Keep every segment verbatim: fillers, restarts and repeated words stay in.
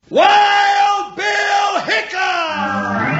Wild Bill Hickok!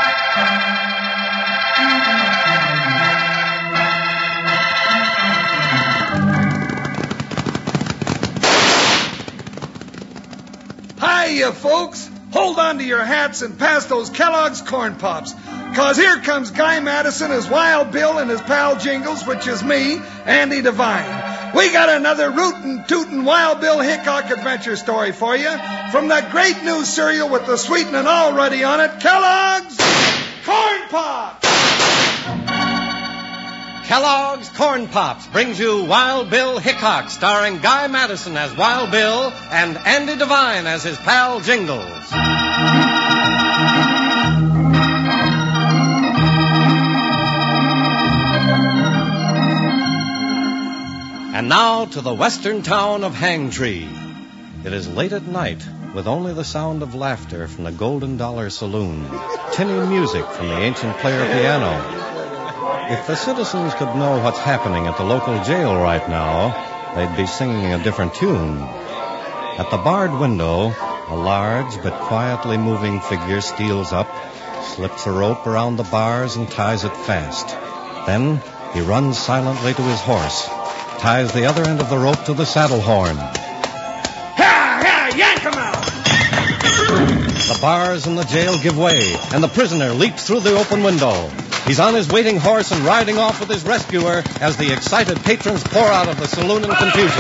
Hiya, folks. Hold on to your hats and pass those Kellogg's Corn Pops. Cause here comes Guy Madison as Wild Bill and his pal Jingles, which is me, Andy Devine. We got another rootin' tootin' Wild Bill Hickok adventure story for you from the great new cereal with the sweetening already on it, Kellogg's Corn Pops! Kellogg's Corn Pops brings you Wild Bill Hickok, starring Guy Madison as Wild Bill and Andy Devine as his pal Jingles. And now to the western town of Hangtree. It is late at night, with only the sound of laughter from the Golden Dollar Saloon, tinny music from the ancient player piano. If the citizens could know what's happening at the local jail right now, they'd be singing a different tune. At the barred window, a large but quietly moving figure steals up, slips a rope around the bars and ties it fast. Then he runs silently to his horse, ties the other end of the rope to the saddle horn. Ha! Ha! Yank him out! The bars in the jail give way, and the prisoner leaps through the open window. He's on his waiting horse and riding off with his rescuer as the excited patrons pour out of the saloon in confusion.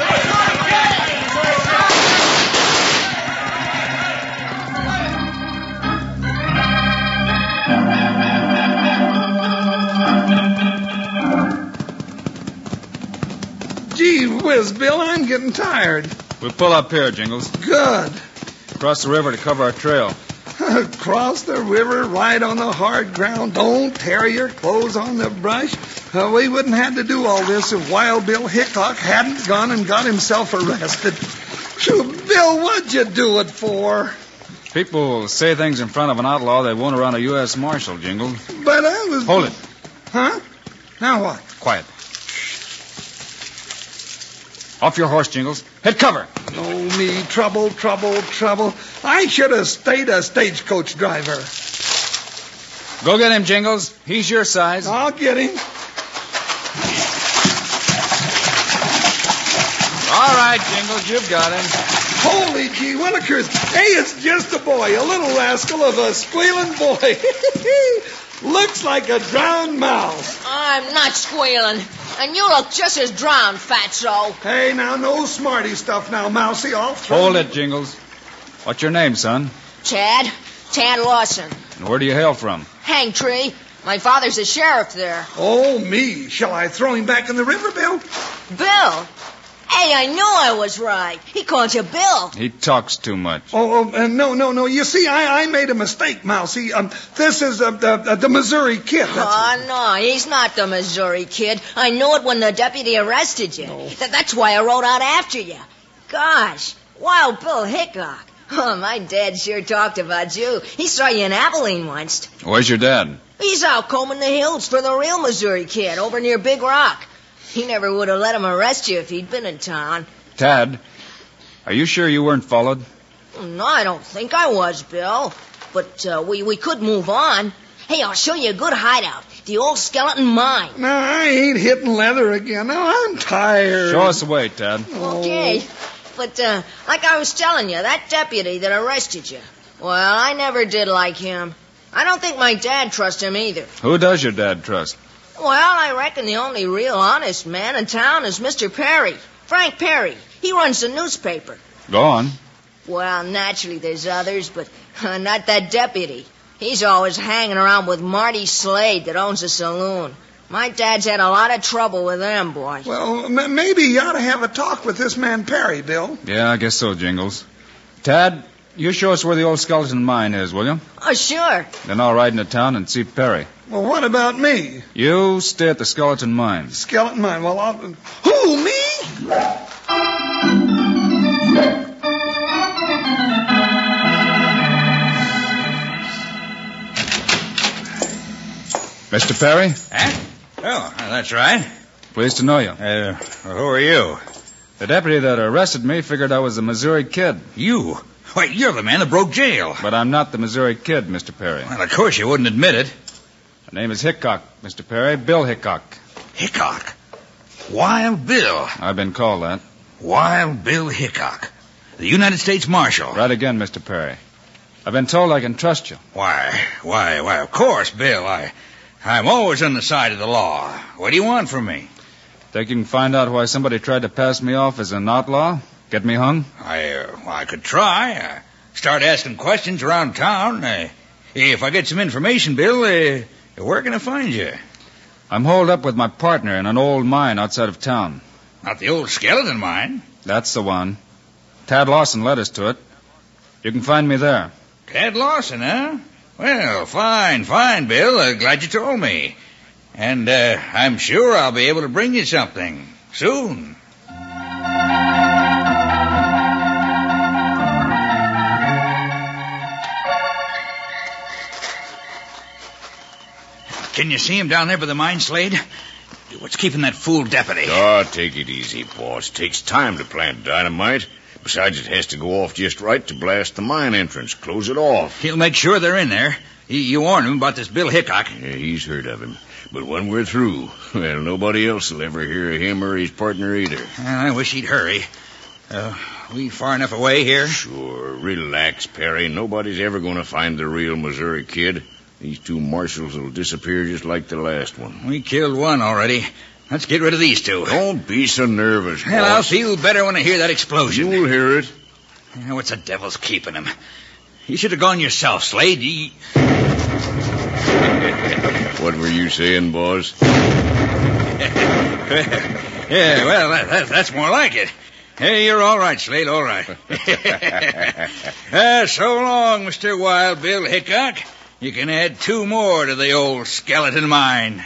Gee whiz, Bill, I'm getting tired. We'll pull up here, Jingles. Good. Cross the river to cover our trail. Cross the river, ride on the hard ground, don't tear your clothes on the brush. Uh, we wouldn't have to do all this if Wild Bill Hickok hadn't gone and got himself arrested. Phew, Bill, what'd you do it for? People will say things in front of an outlaw they won't around a U S Marshal, Jingles. But I was... Hold it. Huh? Now what? Quiet. Off your horse, Jingles. Hit cover. Oh, me, trouble, trouble, trouble. I should have stayed a stagecoach driver. Go get him, Jingles. He's your size. I'll get him. All right, Jingles, you've got him. Holy gee willikers. Hey, it's just a boy, a little rascal of a squealing boy. Looks like a drowned mouse. I'm not squealing. And you look just as drowned, fatso. Hey, now, no smarty stuff now, Mousy. I'll throw Hold you. it, Jingles. What's your name, son? Tad. Tad Lawson. And where do you hail from? Hangtree. My father's a sheriff there. Oh, me. Shall I throw him back in the river, Bill? Bill? Hey, I knew I was right. He called you Bill. He talks too much. Oh, oh uh, no, no, no. You see, I, I made a mistake, Mousy. Um, this is uh, the, uh, the Missouri Kid. That's Oh, no, he's not the Missouri Kid. I knew it when the deputy arrested you. No. Th- that's why I rode out after you. Gosh, Wild Bill Hickok. Oh, my dad sure talked about you. He saw you in Abilene once. Where's your dad? He's out combing the hills for the real Missouri Kid over near Big Rock. He never would have let him arrest you if he'd been in town. Tad, are you sure you weren't followed? No, I don't think I was, Bill. But uh, we, we could move on. Hey, I'll show you a good hideout. The old skeleton mine. No, I ain't hitting leather again. No, I'm tired. Show us the way, Tad. Okay. But uh, like I was telling you, that deputy that arrested you, well, I never did like him. I don't think my dad trusts him either. Who does your dad trust? Well, I reckon the only real honest man in town is Mister Perry. Frank Perry. He runs the newspaper. Go on. Well, naturally there's others, but uh, not that deputy. He's always hanging around with Marty Slade that owns a saloon. My dad's had a lot of trouble with them, boy. Well, m- maybe you ought to have a talk with this man Perry, Bill. Yeah, I guess so, Jingles. Tad, you show us where the old skeleton mine is, will you? Oh, sure. Then I'll ride into town and see Perry. Well, what about me? You stay at the skeleton mine. Skeleton mine. Well, I'll... Who, me? Mister Perry? Huh? Oh, that's right. Pleased to know you. Uh, who are you? The deputy that arrested me figured I was the Missouri Kid. You? Why, you're the man that broke jail. But I'm not the Missouri Kid, Mister Perry. Well, of course you wouldn't admit it. My name is Hickok, Mister Perry. Bill Hickok. Hickok? Wild Bill. I've been called that. Wild Bill Hickok. The United States Marshal. Right again, Mister Perry. I've been told I can trust you. Why, why, why, of course, Bill. I, I'm always on the side of the law. What do you want from me? Think you can find out why somebody tried to pass me off as an outlaw? Get me hung? I, uh, well, I could try. Uh, start asking questions around town. Uh, if I get some information, Bill, uh, where can I find you? I'm holed up with my partner in an old mine outside of town. Not the old skeleton mine? That's the one. Tad Lawson led us to it. You can find me there. Tad Lawson, huh? Well, fine, fine, Bill. Uh, glad you told me. And uh, I'm sure I'll be able to bring you something soon. Can you see him down there by the mine, Slade? What's keeping that fool deputy? Oh, take it easy, boss. Takes time to plant dynamite. Besides, it has to go off just right to blast the mine entrance. Close it off. He'll make sure they're in there. You, you warned him about this Bill Hickok. Yeah, he's heard of him. But when we're through, well, nobody else will ever hear of him or his partner either. Well, I wish he'd hurry. Uh, we far enough away here? Sure. Relax, Perry. Nobody's ever going to find the real Missouri Kid. These two marshals will disappear just like the last one. We killed one already. Let's get rid of these two. Don't be so nervous, boss. Well, I'll feel better when I hear that explosion. You'll hear it. What's the devil's keeping him? You should have gone yourself, Slade. He... What were you saying, boss? Yeah, well, that, that, that's more like it. Hey, you're all right, Slade, all right. uh, so long, Mister Wild Bill Hickok. You can add two more to the old skeleton mine.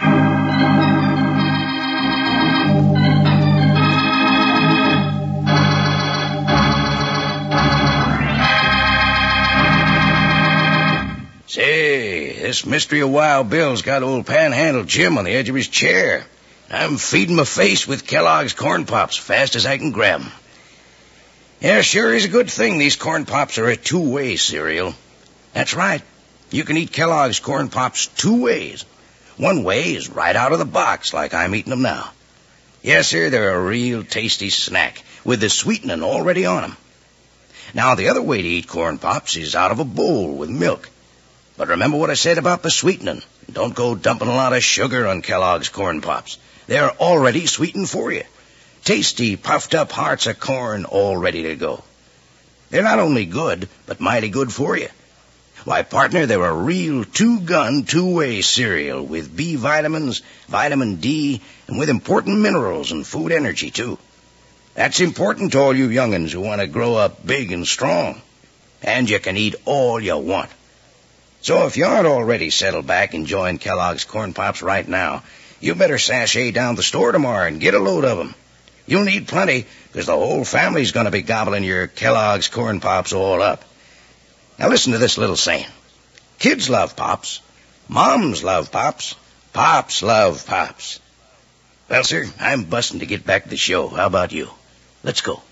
Say, this mystery of Wild Bill's got old Panhandle Jim on the edge of his chair. I'm feeding my face with Kellogg's Corn Pops fast as I can grab 'em. Yeah, sure is a good thing these Corn Pops are a two-way cereal. That's right. You can eat Kellogg's Corn Pops two ways. One way is right out of the box, like I'm eating them now. Yes, sir, they're a real tasty snack, with the sweetening already on 'em. Now, the other way to eat Corn Pops is out of a bowl with milk. But remember what I said about the sweetening. Don't go dumping a lot of sugar on Kellogg's Corn Pops. They're already sweetened for you. Tasty, puffed-up hearts of corn all ready to go. They're not only good, but mighty good for you. Why, partner, they're a real two-gun, two-way cereal with B vitamins, vitamin D, and with important minerals and food energy, too. That's important to all you young'uns who want to grow up big and strong. And you can eat all you want. So if you aren't already settled back enjoying Kellogg's Corn Pops right now, you better sashay down the store tomorrow and get a load of 'em. You'll need plenty, because the whole family's going to be gobbling your Kellogg's Corn Pops all up. Now listen to this little saying. Kids love Pops. Moms love Pops. Pops love Pops. Well, sir, I'm busting to get back to the show. How about you? Let's go.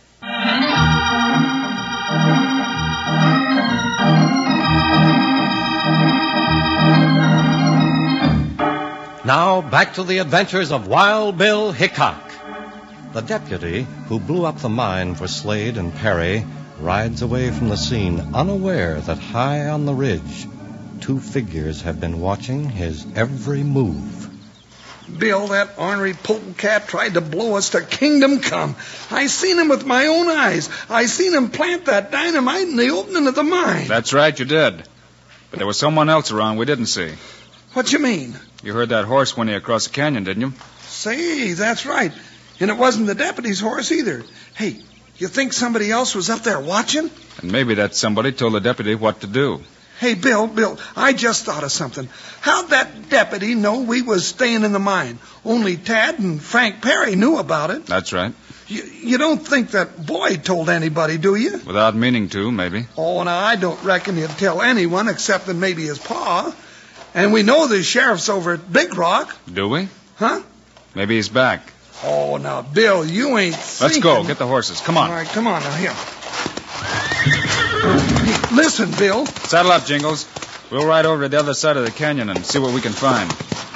Now, back to the adventures of Wild Bill Hickok. The deputy who blew up the mine for Slade and Perry rides away from the scene unaware that high on the ridge, two figures have been watching his every move. Bill, that ornery polecat tried to blow us to kingdom come. I seen him with my own eyes. I seen him plant that dynamite in the opening of the mine. That's right, you did. But there was someone else around we didn't see. What you mean? You heard that horse whinny across the canyon, didn't you? Say, that's right. And it wasn't the deputy's horse either. Hey, you think somebody else was up there watching? And maybe that somebody told the deputy what to do. Hey, Bill, Bill, I just thought of something. How'd that deputy know we was staying in the mine? Only Tad and Frank Perry knew about it. That's right. You, you don't think that Boyd told anybody, do you? Without meaning to, maybe. Oh, now, I don't reckon he'd tell anyone except that maybe his pa. And we know the sheriff's over at Big Rock. Do we? Huh? Maybe he's back. Oh, now, Bill, you ain't Let's thinking... go. Get the horses. Come on. All right, come on now, here. Listen, Bill. Saddle up, Jingles. We'll ride over to the other side of the canyon and see what we can find.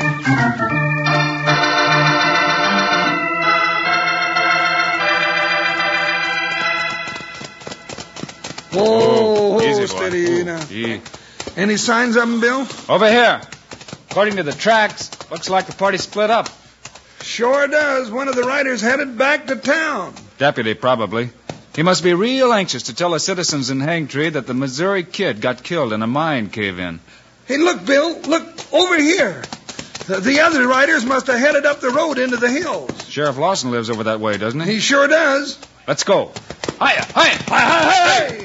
Whoa, whoa, easy, steady boy. now. Ooh, Any signs of them, Bill? Over here. According to the tracks, looks like the party split up. Sure does. One of the riders headed back to town. Deputy, probably. He must be real anxious to tell the citizens in Hangtree that the Missouri Kid got killed in a mine cave-in. Hey, look, Bill. Look over here. The, the other riders must have headed up the road into the hills. Sheriff Lawson lives over that way, doesn't he? He sure does. Let's go. Hiya, hiya, hiya, hiya, hiya. Hey!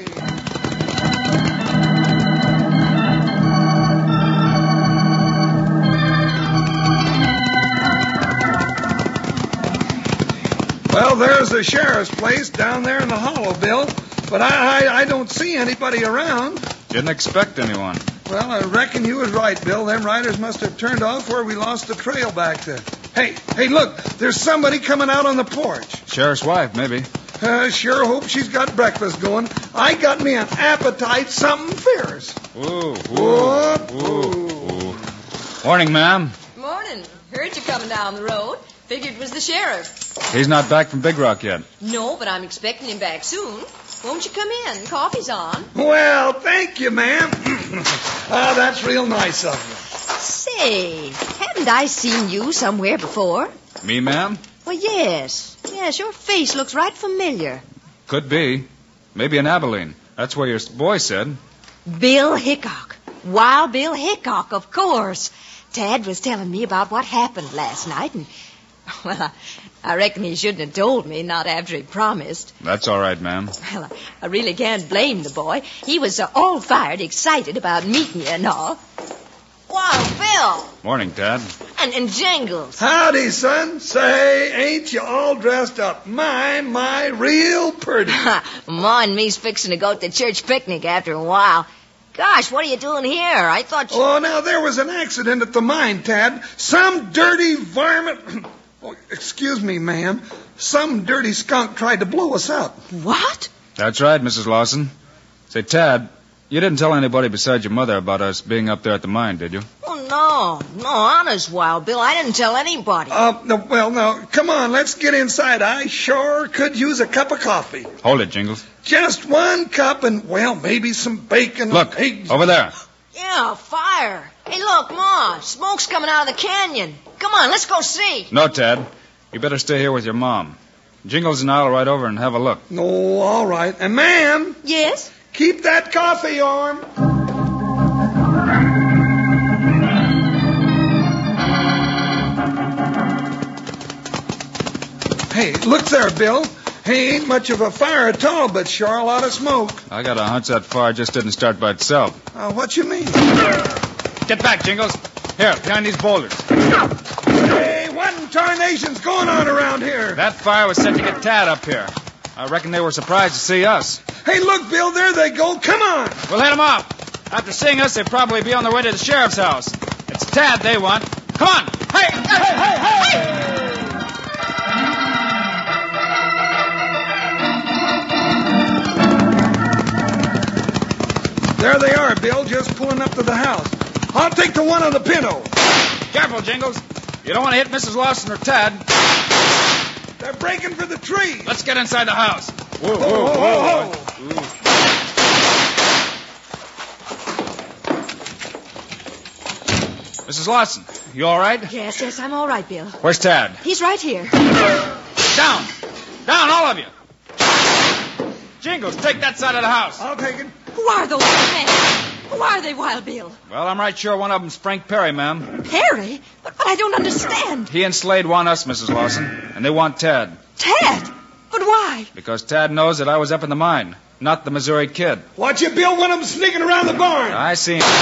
Well, there's the sheriff's place down there in the hollow, Bill. But I, I, I don't see anybody around. Didn't expect anyone. Well, I reckon you was right, Bill. Them riders must have turned off where we lost the trail back to. Hey, hey, look. There's somebody coming out on the porch. Sheriff's wife, maybe. Uh, sure hope she's got breakfast going. I got me an appetite, something fierce. Ooh, ooh, Whoop, ooh, ooh. Morning, ma'am. Morning. Heard you coming down the road. Figured it was the sheriff. He's not back from Big Rock yet. No, but I'm expecting him back soon. Won't you come in? Coffee's on. Well, thank you, ma'am. Ah, that's real nice of you. Say, haven't I seen you somewhere before? Me, ma'am? Well, yes. Yes, your face looks right familiar. Could be. Maybe in Abilene. That's where your boy said. Bill Hickok. Wild Bill Hickok, of course. Tad was telling me about what happened last night, and, well, I, I reckon he shouldn't have told me, not after he promised. That's all right, ma'am. Well, I, I really can't blame the boy. He was uh, all fired excited about meeting you and all. Wild Bill! Morning, Dad. And, and Jingles. Howdy, son. Say, ain't you all dressed up? My, my, real pretty. Ma and me's fixing to go to the church picnic after a while. Gosh, what are you doing here? I thought you... Oh, now, there was an accident at the mine, Tad. Some dirty varmint... Oh, excuse me, ma'am. Some dirty skunk tried to blow us up. What? That's right, Missus Lawson. Say, Tad, you didn't tell anybody besides your mother about us being up there at the mine, did you? Oh, no. No, honest, Wild Bill. I didn't tell anybody. Uh, no, well, now, come on, let's get inside. I sure could use a cup of coffee. Hold it, Jingles. Just one cup and, well, maybe some bacon. Look, eggs. over there. Yeah, fire. Hey, look, Ma, smoke's coming out of the canyon. Come on, let's go see. No, Tad. You better stay here with your mom. Jingles and I'll ride over and have a look. No, all right. And, ma'am, Yes? keep that coffee on. Hey, look there, Bill. Hey, ain't much of a fire at all, but sure a lot of smoke. I got a hunch that fire just didn't start by itself. Uh, what you mean? Get back, Jingles. Here, behind these boulders. Hey, what in tarnation's going on around here? That fire was set to get Tad up here. I reckon they were surprised to see us. Hey, look, Bill, there they go. Come on. We'll head them off. After seeing us, they'll probably be on their way to the sheriff's house. It's Tad they want. Come on. Hey, hey, hey, hey! There they are, Bill, just pulling up to the house. I'll take the one on the pinto. Careful, Jingles. You don't want to hit Missus Lawson or Tad. They're breaking for the tree. Let's get inside the house. Whoa, whoa, whoa, whoa. Missus Lawson, you all right? Yes, yes, I'm all right, Bill. Where's Tad? He's right here. Down. Down, all of you. Jingles, take that side of the house. I'll take it. Who are those men? Who are they, Wild Bill? Well, I'm right sure one of them's Frank Perry, ma'am. Perry? But, but I don't understand. He and Slade want us, Missus Lawson, and they want Tad. Tad? But why? Because Tad knows that I was up in the mine, not the Missouri Kid. Watch it, Bill. One of them sneaking around the barn. I see him.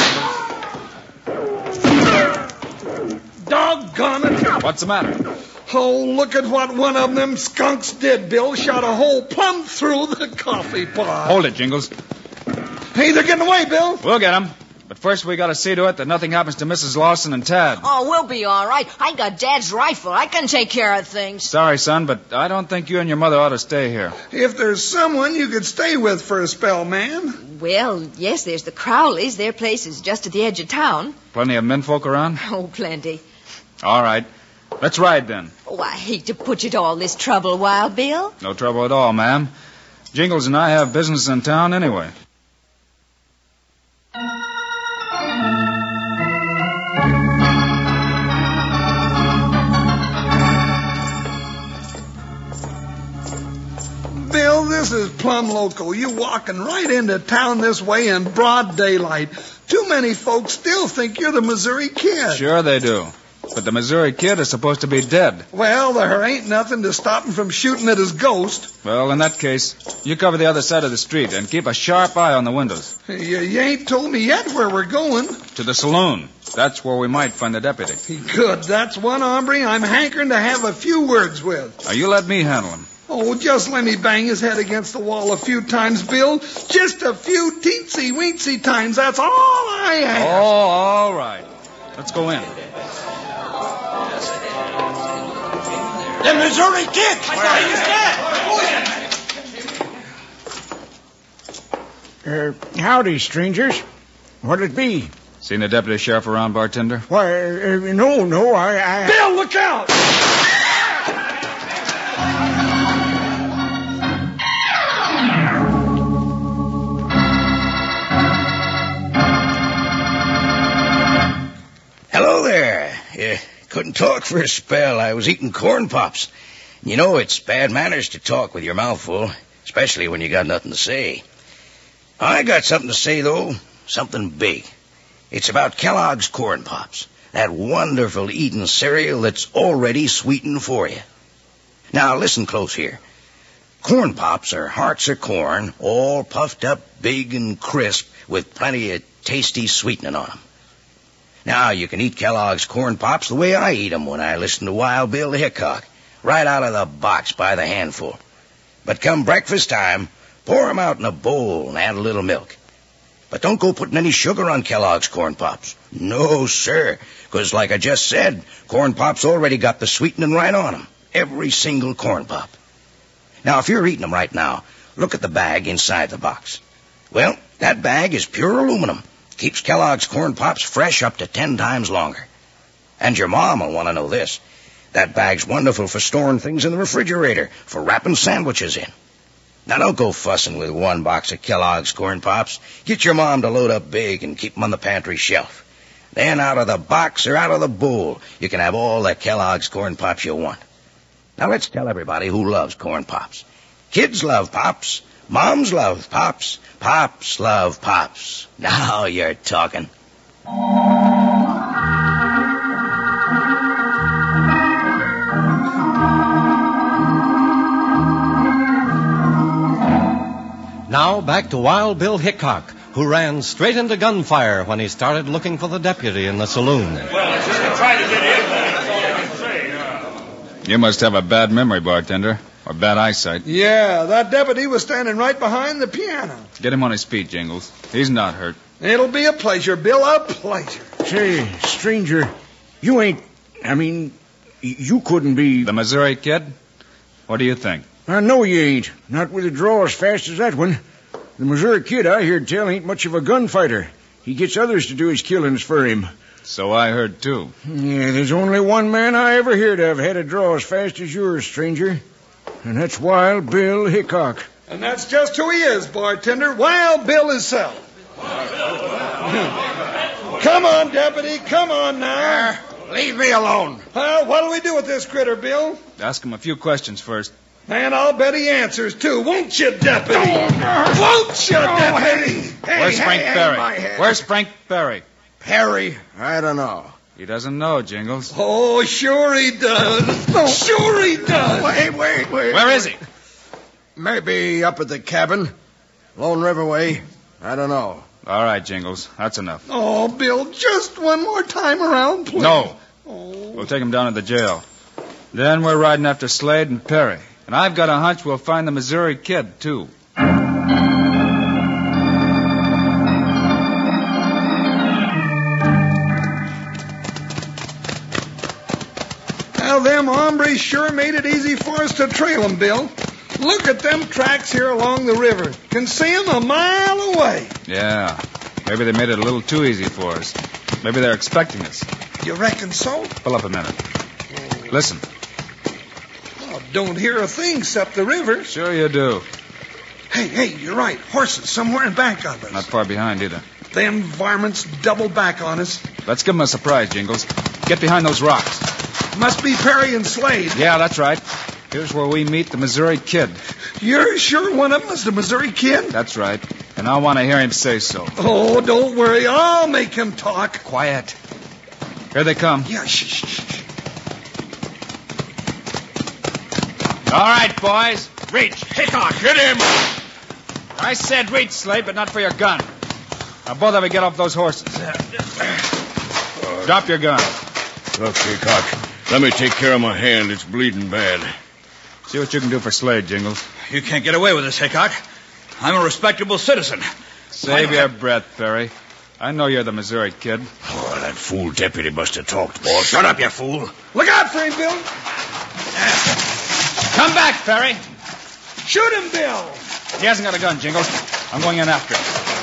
Doggone it. What's the matter? Oh, look at what one of them skunks did, Bill. Shot a hole plumb through the coffee pot. Hold it, Jingles. Hey, they're getting away, Bill. We'll get them. But first we got to see to it that nothing happens to Missus Lawson and Tad. Oh, we'll be all right. I got Dad's rifle. I can take care of things. Sorry, son, but I don't think you and your mother ought to stay here. If there's someone you could stay with for a spell, ma'am. Well, yes, there's the Crowleys. Their place is just at the edge of town. Plenty of menfolk around? Oh, plenty. All right. Let's ride then. Oh, I hate to put you to all this trouble, Wild Bill. No trouble at all, ma'am. Jingles and I have business in town anyway. Bill, this is plumb local. You walking right into town this way in broad daylight. Too many folks still think you're the Missouri Kid. Sure they do. But the Missouri Kid is supposed to be dead. Well, there ain't nothing to stop him from shooting at his ghost. Well, in that case, you cover the other side of the street and keep a sharp eye on the windows. You, you ain't told me yet where we're going. To the saloon. That's where we might find the deputy. Good. That's one hombre I'm hankering to have a few words with. Now, you let me handle him. Oh, just let me bang his head against the wall a few times, Bill. Just a few teensy-weensy times. That's all I ask. Oh, all right. Let's go in. The Missouri Kid! Uh, howdy, strangers. What'd it be? Seen the deputy sheriff around, bartender? Why, uh, no, no, I... I... Bill, look out! Hello there. Uh, couldn't talk for a spell. I was eating corn pops. You know it's bad manners to talk with your mouth full, especially when you got nothing to say. I got something to say, though. Something big. It's about Kellogg's Corn Pops, that wonderful eating cereal that's already sweetened for you. Now, listen close here. Corn Pops are hearts of corn, all puffed up big and crisp with plenty of tasty sweetening on them. Now, you can eat Kellogg's Corn Pops the way I eat 'em when I listen to Wild Bill Hickok, right out of the box by the handful. But come breakfast time, pour 'em out in a bowl and add a little milk. But don't go putting any sugar on Kellogg's Corn Pops. No, sir, because like I just said, Corn Pops already got the sweetening right on 'em. Every single Corn Pop. Now, if you're eating 'em right now, look at the bag inside the box. Well, that bag is pure aluminum. Keeps Kellogg's Corn Pops fresh up to ten times longer. And your mom will want to know this. That bag's wonderful for storing things in the refrigerator, for wrapping sandwiches in. Now, don't go fussing with one box of Kellogg's Corn Pops. Get your mom to load up big and keep 'em on the pantry shelf. Then out of the box or out of the bowl, you can have all the Kellogg's Corn Pops you want. Now, let's tell everybody who loves Corn Pops. Kids love Pops. Moms love Pops. Pops love Pops. Now you're talking. Now back to Wild Bill Hickok, who ran straight into gunfire when he started looking for the deputy in the saloon. Well, just to try to get in there, that's all I can say. You must have a bad memory, bartender, or bad eyesight. Yeah, that deputy was standing right behind the piano. Get him on his feet, Jingles. He's not hurt. It'll be a pleasure, Bill, a pleasure. Say, stranger, you ain't... I mean, y- you couldn't be... The Missouri Kid? What do you think? I know you ain't. Not with a draw as fast as that one. The Missouri Kid, I heard tell, ain't much of a gunfighter. He gets others to do his killings for him. So I heard, too. Yeah, there's only one man I ever heard of had a draw as fast as yours, stranger. And that's Wild Bill Hickok. And that's just who he is, bartender. Wild Bill himself. Come on, deputy. Come on now. Uh, leave me alone. Uh, what'll we do with this critter, Bill? Ask him a few questions first. Man, I'll bet he answers, too. Won't you, deputy? Won't you, deputy? Where's Frank Berry? Where's Frank Berry? Perry? I don't know. He doesn't know, Jingles. Oh, sure he does. Sure he does. Wait, wait, wait. Where is he? Maybe up at the cabin. Lone River way. I don't know. All right, Jingles. That's enough. Oh, Bill, just one more time around, please. No. Oh. We'll take him down to the jail. Then we're riding after Slade and Perry. And I've got a hunch we'll find the Missouri Kid, too. hombres sure made it easy for us to trail 'em, Bill. Look at them tracks here along the river. Can see 'em a mile away. Yeah. Maybe they made it a little too easy for us. Maybe they're expecting us. You reckon so? Pull up a minute. Listen. Oh, don't hear a thing except the river. Sure you do. Hey, hey, you're right. Horses somewhere in back of us. Not far behind either. Them varmints double back on us. Let's give them a surprise, Jingles. Get behind those rocks. Must be Perry and Slade. Yeah, that's right. Here's where we meet the Missouri Kid. You're sure one of them is the Missouri Kid? That's right. And I want to hear him say so. Oh, don't worry. I'll make him talk. Quiet. Here they come. Yeah, shh, shh, shh. All right, boys. Reach. Hickok, hit him! I said reach, Slade, but not for your gun. Now, both of you get off those horses. Drop your gun. Look, Hickok, let me take care of my hand. It's bleeding bad. See what you can do for Slade, Jingles. You can't get away with this, Hickok. I'm a respectable citizen. Save your breath, Perry. I know you're the Missouri Kid. Oh, that fool deputy must have talked, boss. Shut up, you fool. Look out for him, Bill. Come back, Perry. Shoot him, Bill. He hasn't got a gun, Jingles. I'm going in after him.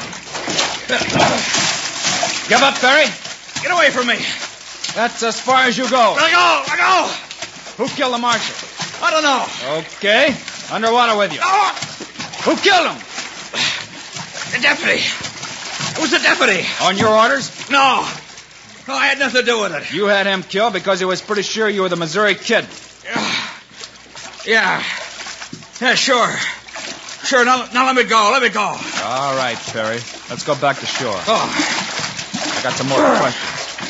Give up, Perry. Get away from me. That's as far as you go. Let go, let go. Who killed the marshal? I don't know. Okay. Underwater with you. Oh, Who killed him? the deputy. It was the deputy. On your orders? No. No, I had nothing to do with it. You had him killed because he was pretty sure you were the Missouri Kid. Yeah. Yeah, sure. Sure, now, now let me go. Let me go. All right, Perry. Let's go back to shore. Oh, I got some more questions.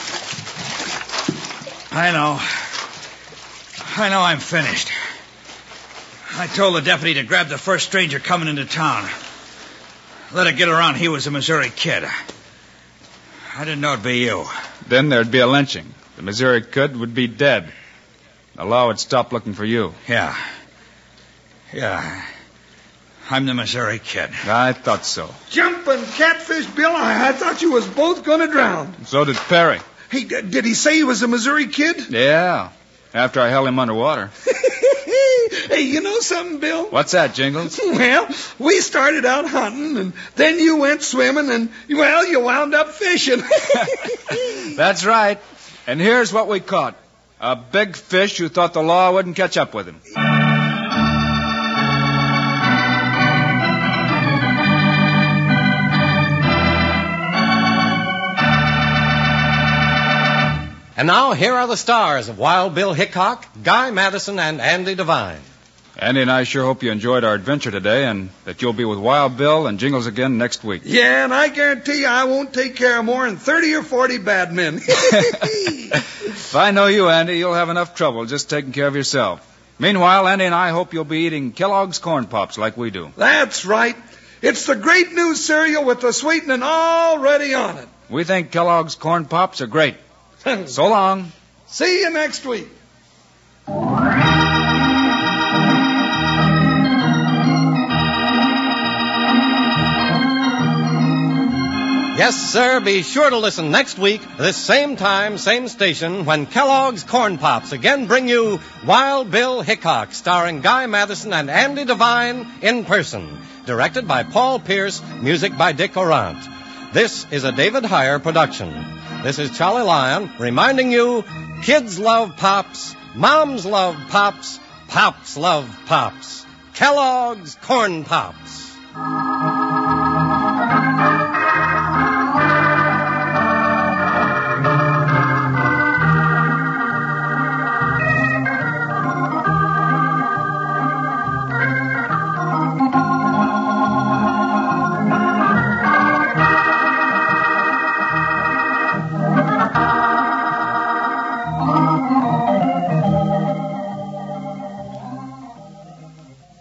I know. I know I'm finished. I told the deputy to grab the first stranger coming into town. Let it get around he was a Missouri Kid. I didn't know it'd be you. Then there'd be a lynching. The Missouri Kid would be dead. The law would stop looking for you. Yeah. Yeah. I'm the Missouri Kid. I thought so. Jumping catfish, Bill. I, I thought you was both going to drown. So did Perry. Hey, d- did he say he was a Missouri Kid? Yeah. After I held him underwater. Hey, you know something, Bill? What's that, Jingles? Well, we started out hunting, and then you went swimming, and, well, you wound up fishing. That's right. And here's what we caught. A big fish who thought the law wouldn't catch up with him. And now, here are the stars of Wild Bill Hickok, Guy Madison, and Andy Devine. Andy and I sure hope you enjoyed our adventure today and that you'll be with Wild Bill and Jingles again next week. Yeah, and I guarantee you I won't take care of more than thirty or forty bad men. If I know you, Andy, you'll have enough trouble just taking care of yourself. Meanwhile, Andy and I hope you'll be eating Kellogg's Corn Pops like we do. That's right. It's the great new cereal with the sweetening already on it. We think Kellogg's Corn Pops are great. So long. See you next week. Yes, sir, be sure to listen next week, this same time, same station, when Kellogg's Corn Pops again bring you Wild Bill Hickok, starring Guy Madison and Andy Devine in person. Directed by Paul Pierce, music by Dick Orant. This is a David Heyer production. This is Charlie Lyon reminding you, kids love Pops, moms love Pops, Pops love Pops. Kellogg's Corn Pops.